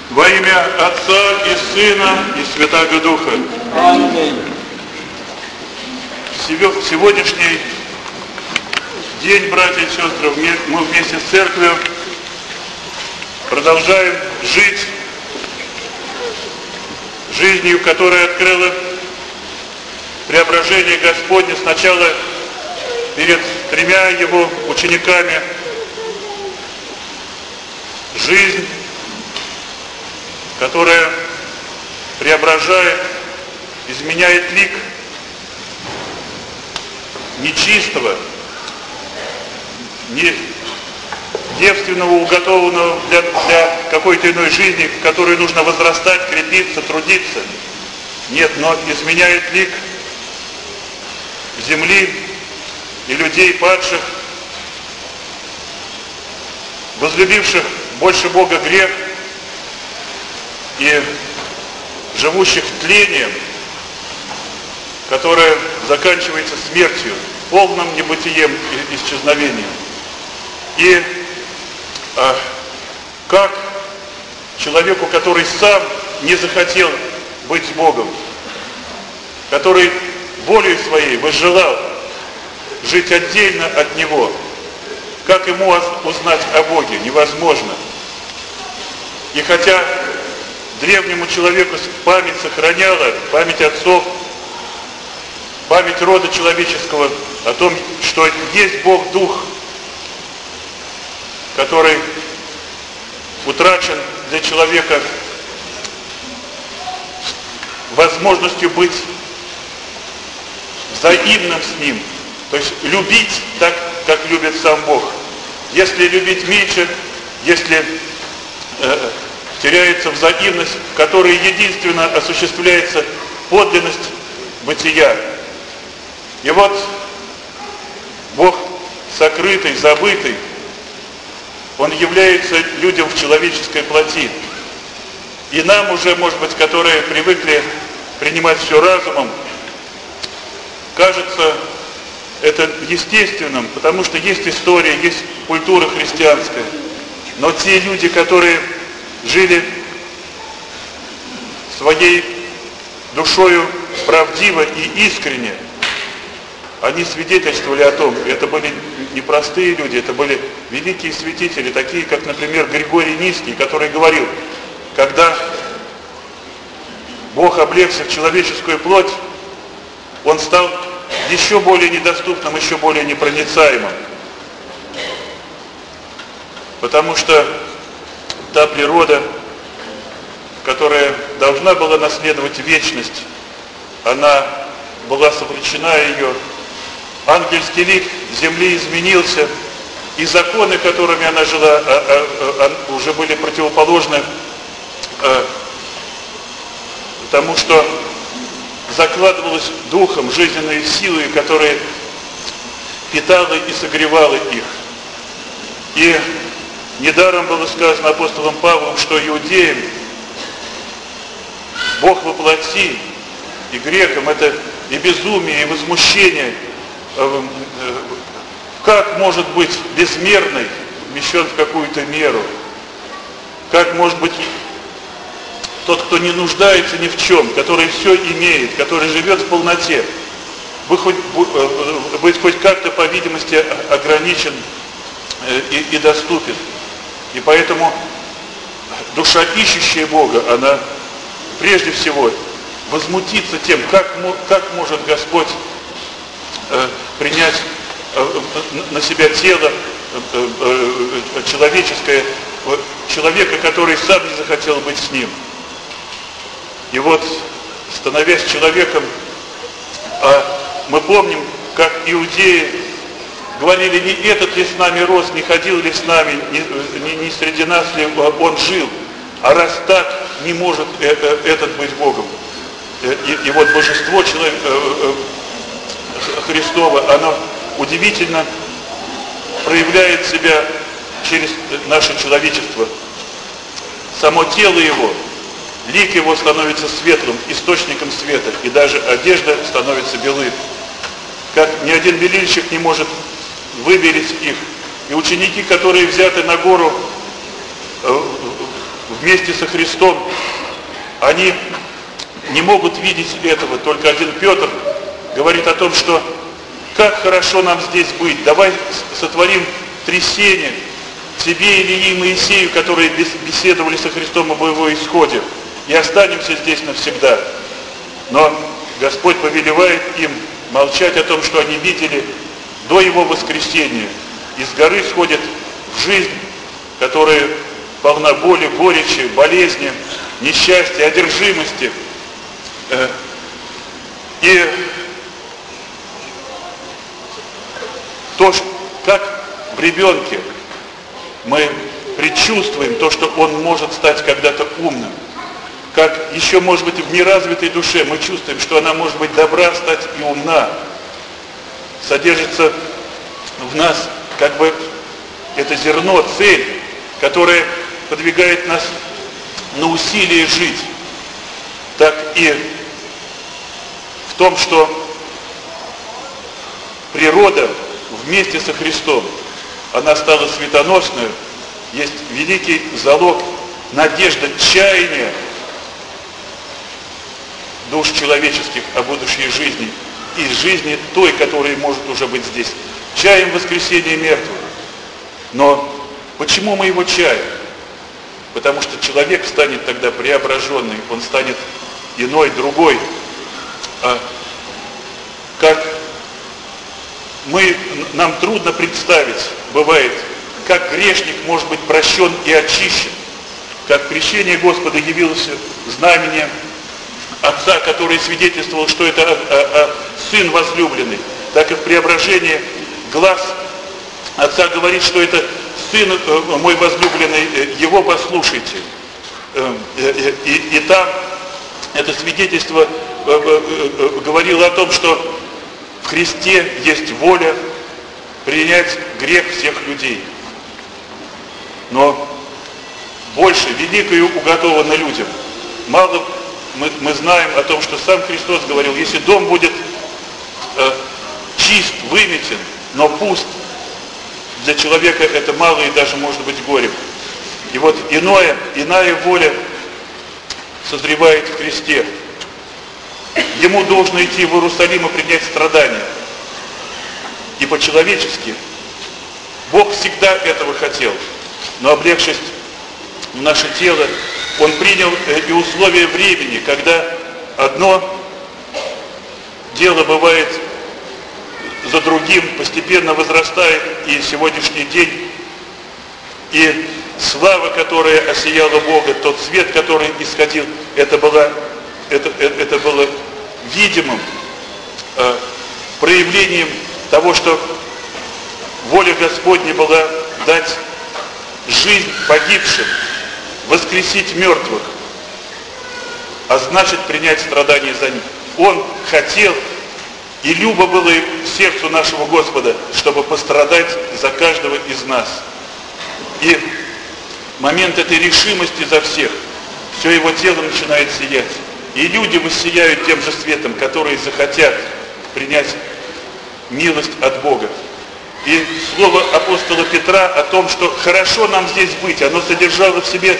Во имя Отца и Сына и Святаго Духа. Аминь. Сегодняшний день, братья и сестры, мы вместе с церковью продолжаем жить жизнью, которая открыла преображение Господне сначала перед тремя его учениками. Жизнь, которая преображает, изменяет лик нечистого, не девственного, уготованного для какой-то иной жизни, в которой нужно возрастать, крепиться, трудиться. Нет, но изменяет лик земли и людей падших, возлюбивших больше Бога грех и живущих тлением, которое заканчивается смертью, полным небытием и исчезновением. И как человеку, который сам не захотел быть с Богом, который волей своей возжелал жить отдельно от Него, как ему узнать о Боге? Невозможно. И хотя древнему человеку память сохраняла, память отцов, память рода человеческого о том, что есть Бог Дух, который утрачен для человека возможностью быть взаимным с Ним, то есть любить так, как любит сам Бог. Если любить меньше, если теряется взаимность, в которой единственно осуществляется подлинность бытия. И вот Бог сокрытый, забытый, Он является людям в человеческой плоти. И нам уже, может быть, которые привыкли принимать все разумом, кажется это естественным, потому что есть история, есть культура христианская. Но те люди, которые жили своей душою правдиво и искренне, они свидетельствовали о том, это были непростые люди, это были великие святители, такие как, например, Григорий Низкий, который говорил, когда Бог облегся в человеческую плоть, Он стал еще более недоступным, еще более непроницаемым. Потому что та природа, которая должна была наследовать вечность, она была сопряжена ее. Ангельский лик земли изменился, и законы, которыми она жила, уже были противоположны тому, что закладывалось духом, жизненной силой, которая питала и согревала их. И недаром было сказано апостолом Павлом, что иудеям Бог во плоти и грекам это и безумие, и возмущение. Как может быть безмерный вмещен в какую-то меру? Как может быть тот, кто не нуждается ни в чем, который все имеет, который живет в полноте, быть хоть как-то, по видимости, ограничен и доступен. И поэтому душа, ищущая Бога, она прежде всего возмутится тем, как может Господь принять на себя тело человеческое, человека, который сам не захотел быть с ним. И вот, становясь человеком, мы помним, как иудеи говорили, не этот ли с нами рос, не ходил ли с нами, не среди нас ли он жил, а раз так, не может этот быть Богом. И вот божество Христово, оно удивительно проявляет себя через наше человечество. Само тело его, лик его становится светлым, источником света, и даже одежда становится белой. Как ни один белильщик не может выбелить их. И ученики, которые взяты на гору вместе со Христом, они не могут видеть этого. Только один Петр говорит о том, что как хорошо нам здесь быть, давай сотворим трясение тебе, Илии и Моисею, которые беседовали со Христом об его исходе, и останемся здесь навсегда. Но Господь повелевает им молчать о том, что они видели до его воскресения. Из горы сходят в жизнь, которая полна боли, горечи, болезни, несчастья, одержимости. И то, как в ребенке мы предчувствуем то, что он может стать когда-то умным, как еще, может быть, в неразвитой душе мы чувствуем, что она может быть добра, стать и умна, содержится в нас как бы это зерно, цель, которая подвигает нас на усилие жить, так и в том, что природа вместе со Христом, она стала светоносной, есть великий залог, надежда, чаяния душ человеческих о будущей жизни и жизни той, которая может уже быть здесь. Чаем воскресения мертвых. Но почему мы его чаем? Потому что человек станет тогда преображенный, он станет иной, другой. Нам трудно представить, бывает, как грешник может быть прощен и очищен, как крещение Господа явилось знамением Отца, который свидетельствовал, что это Сын возлюбленный, так и в преображении глаз Отца говорит, что это Сын мой возлюбленный, Его послушайте. И там это свидетельство говорило о том, что в Христе есть воля принять грех всех людей. Но больше, великое уготовано людям. Мало мы знаем о том, что сам Христос говорил, если дом будет чист, выметен, но пуст, для человека это мало и даже может быть горем. И вот иная воля созревает в Христе. Ему должно идти в Иерусалим и принять страдания. И по-человечески Бог всегда этого хотел. Но облегшись в наше тело, Он принял и условия времени, когда одно дело бывает за другим, постепенно возрастает, и сегодняшний день, и слава, которая осияла Бога, тот свет, который исходил, это было видимым проявлением того, что воля Господня была дать жизнь погибшим, воскресить мертвых, а значит принять страдания за них. Он хотел, и любо было сердцу нашего Господа, чтобы пострадать за каждого из нас. И момент этой решимости за всех, все его тело начинает сиять. И люди воссияют тем же светом, которые захотят принять милость от Бога. И слово апостола Петра о том, что хорошо нам здесь быть, оно содержало в себе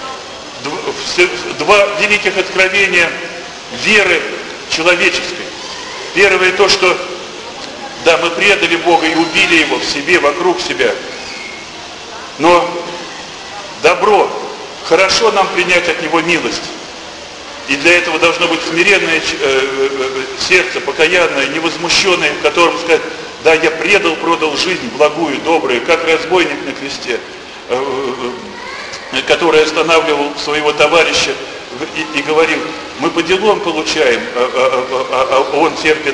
два великих откровения веры человеческой. Первое то, что да, мы предали Бога и убили Его в себе, вокруг себя. Но добро, хорошо нам принять от Него милость. И для этого должно быть смиренное сердце, покаянное, невозмущенное, в котором сказать, да, я продал жизнь благую, добрую, как разбойник на кресте, который останавливал своего товарища и говорил, мы по делам получаем, а он терпит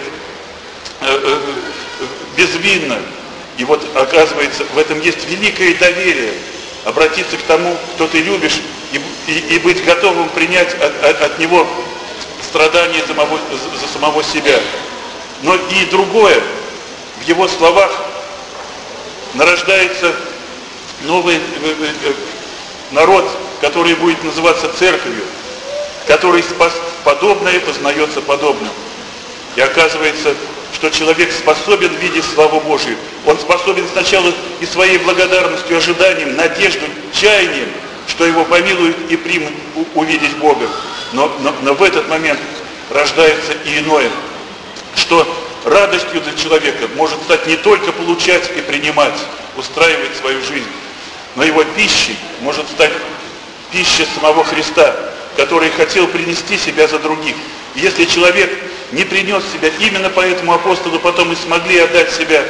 безвинно. И вот оказывается, в этом есть великое доверие, обратиться к тому, кто ты любишь, и быть готовым принять от него страдания за самого себя. Но и другое, в его словах нарождается новый народ, который будет называться церковью, который подобное познается подобным. И оказывается, что человек способен видеть славу Божию. Он способен сначала и своей благодарностью, ожиданием, надеждой, чаянием что его помилуют и примут увидеть Бога. Но в этот момент рождается и иное, что радостью для человека может стать не только получать и принимать, устраивать свою жизнь, но его пищей может стать пища самого Христа, который хотел принести себя за других. И если человек не принес себя, именно поэтому апостолы потом и смогли отдать себя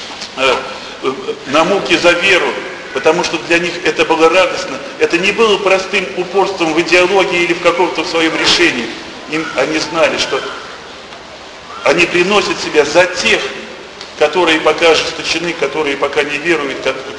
на муки за веру, потому что для них это было радостно. Это не было простым упорством в идеологии или в каком-то своем решении. Они знали, что они приносят себя за тех, которые пока ожесточены, которые пока не веруют,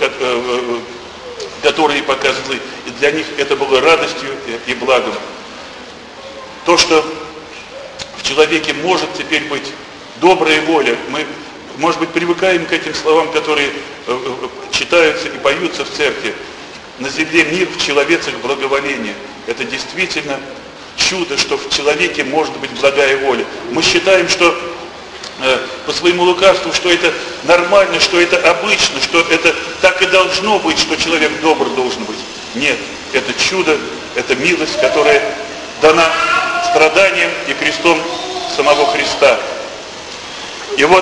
которые пока злы. И для них это было радостью и благом. То, что в человеке может теперь быть добрая воля, мы, может быть, привыкаем к этим словам, которые читаются и поются в церкви. На земле мир, в человецах благоволение. Это действительно чудо, что в человеке может быть благая воля. Мы считаем, что по своему лукавству, что это нормально, что это обычно, что это так и должно быть, что человек добр должен быть. Нет, это чудо, это милость, которая дана страданием и крестом самого Христа. И вот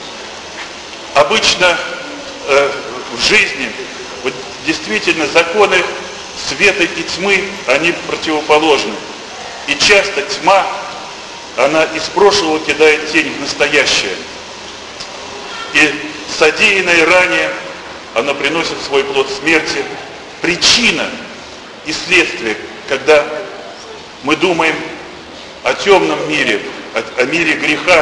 обычно в жизни вот, действительно законы света и тьмы, они противоположны. И часто тьма, она из прошлого кидает тень в настоящее. И содеянное ранее, она приносит свой плод смерти. Причина и следствие, когда мы думаем о темном мире, о мире греха,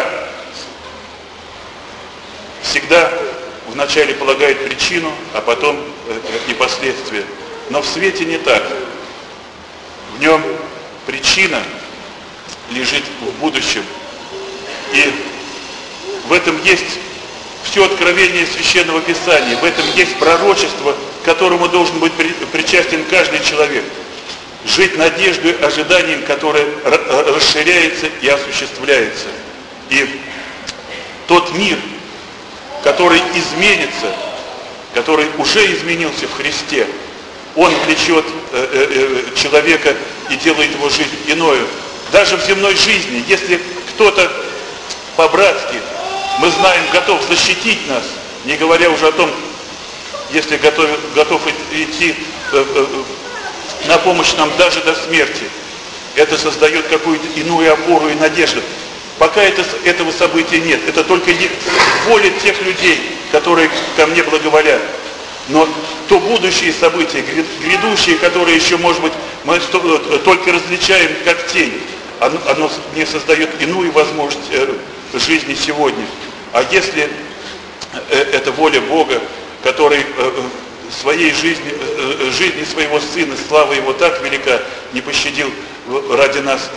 всегда вначале полагает причину, а потом и последствия. Но в свете не так. В нем причина лежит в будущем. И в этом есть все откровение Священного Писания, в этом есть пророчество, к которому должен быть причастен каждый человек. Жить надеждой, ожиданием, которое расширяется и осуществляется. И тот мир, который изменится, который уже изменился в Христе, он влечет человека и делает его жизнь иною. Даже в земной жизни, если кто-то по-братски, мы знаем, готов защитить нас, не говоря уже о том, если готов идти на помощь нам даже до смерти, это создает какую-то иную опору и надежду. Пока этого события нет, это только воля тех людей, которые ко мне благоволят. Но то будущее событие, грядущее, которое еще, может быть, мы только различаем как тень, оно не создает иную возможность жизни сегодня. А если это воля Бога, который своей жизни своего Сына, слава Его так велика, не пощадил ради нас,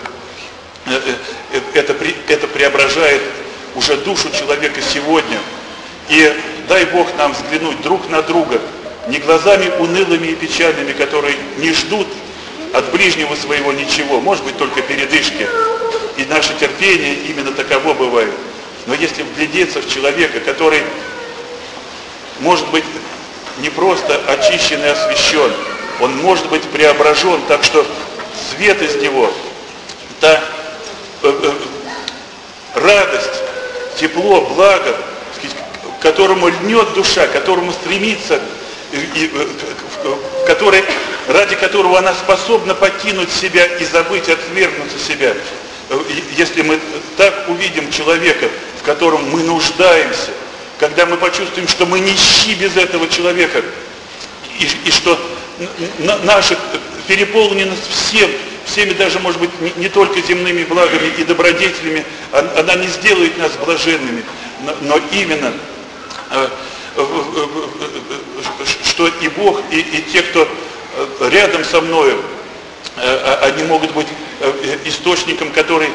это преображает уже душу человека сегодня. И дай Бог нам взглянуть друг на друга, не глазами унылыми и печальными, которые не ждут от ближнего своего ничего, может быть, только передышки. И наше терпение именно таково бывает. Но если вглядеться в человека, который может быть не просто очищен и освящен, он может быть преображен, так что свет из него, та радость, тепло, благо, к которому льнет душа, к которому стремится, ради которого она способна покинуть себя и забыть, отвергнуться себя. Если мы так увидим человека, в котором мы нуждаемся, когда мы почувствуем, что мы нищи без этого человека, и что наша переполненность всеми даже, может быть, не только земными благами и добродетелями, она не сделает нас блаженными, но именно, что и Бог, и те, кто рядом со мною, они могут быть источником, который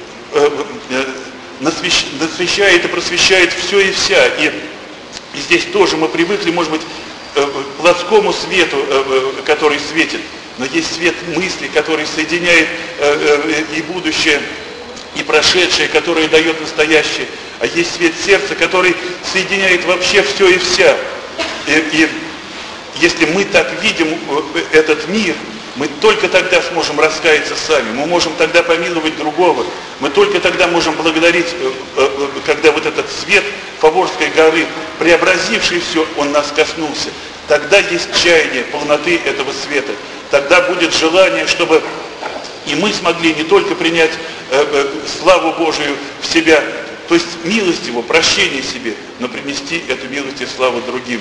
насвещает и просвещает все и вся. И здесь тоже мы привыкли, может быть, к плотскому свету, который светит, но есть свет мысли, который соединяет и будущее, и прошедшее, которое дает настоящее, а есть свет сердца, который соединяет вообще все и вся. И если мы так видим этот мир, мы только тогда сможем раскаяться сами, мы можем тогда помиловать другого, мы только тогда можем благодарить, когда вот этот свет Фаворской горы, преобразивший все, он нас коснулся. Тогда есть чаяние полноты этого света, тогда будет желание, чтобы и мы смогли не только принять славу Божию в себя, то есть милость Его, прощение себе, но принести эту милость и славу другим.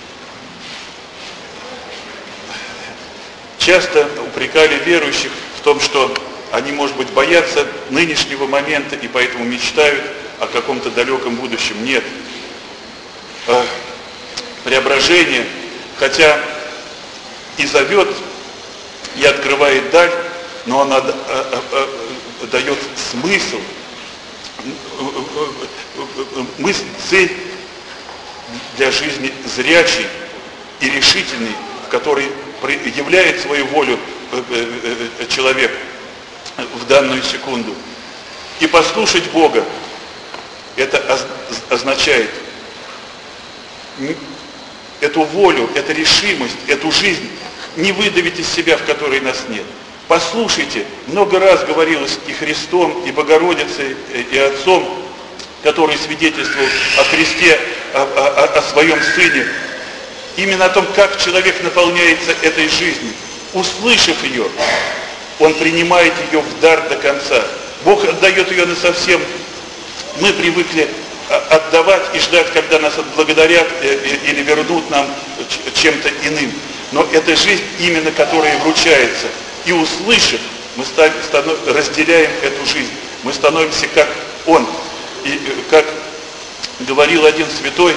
Часто упрекали верующих в том, что они, может быть, боятся нынешнего момента и поэтому мечтают о каком-то далеком будущем. Нет. Преображение, хотя и зовет, и открывает даль, но она дает смысл, цель для жизни зрячий и решительный, в который являет свою волю человек в данную секунду. И послушать Бога, это означает эту волю, эту решимость, эту жизнь не выдавить из себя, в которой нас нет. Послушайте, много раз говорилось и Христом, и Богородицей, и Отцом, который свидетельствовал о Христе, о своем Сыне, именно о том, как человек наполняется этой жизнью. Услышав ее, он принимает ее в дар до конца. Бог отдает ее насовсем. Мы привыкли отдавать и ждать, когда нас отблагодарят или вернут нам чем-то иным. Но это жизнь, именно которая вручается. И услышав, мы разделяем эту жизнь. Мы становимся как Он. И как говорил один святой,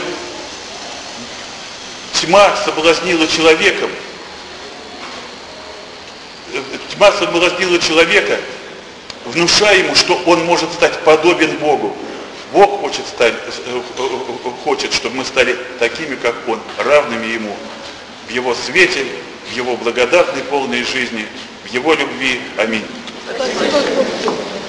тьма соблазнила человека, внушая ему, что он может стать подобен Богу. Бог хочет, чтобы мы стали такими, как Он, равными Ему, в Его свете, в Его благодатной полной жизни, в Его любви. Аминь.